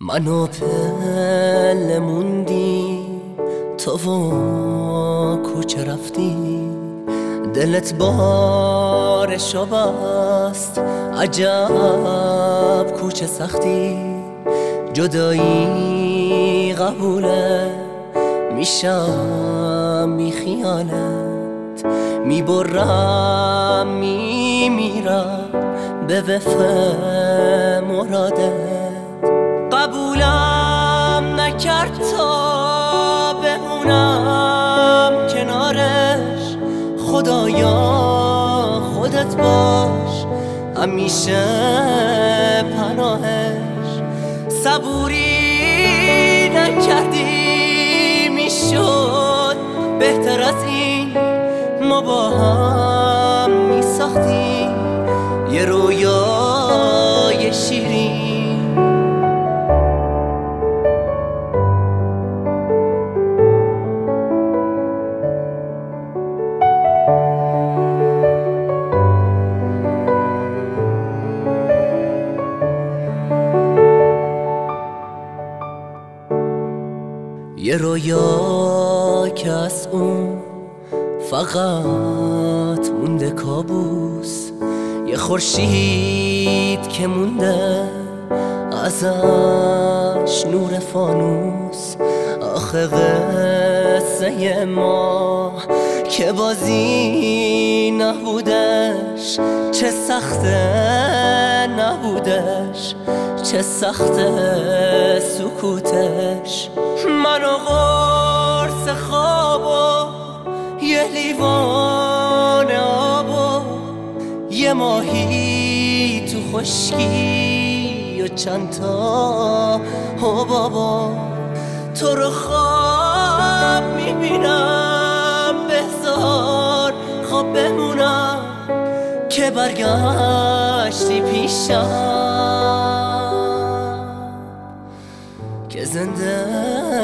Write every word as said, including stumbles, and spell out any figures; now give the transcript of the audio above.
منو پله موندی تو و کوچه رفتی، دلت بارشو بست، عجب کوچه سختی. جدایی قبوله، میشم بی خیالت، میبرم میمیرم به وفق مرادت. قبولم نکرد تا بمونم کنارش، خدایا خودت باش همیشه پناهش. صبوری نکردی میشد بهتر از این، ما با هم میساختیم یه رویای شیرین. یه رویا که از اون فقط مونده کابوس، یه خورشید که مونده ازش نور فانوس. آخه قصه ما که بازی نبودش، چه سخته نبودش، چه سخته سکوتش. منو قرص خواب و یه لیوان آب و یه ماهی تو خشکی و چند تا حبابا. تو رو خواب میبینم، بهزار خواب بمونم که برگشتی پیشم، که زنده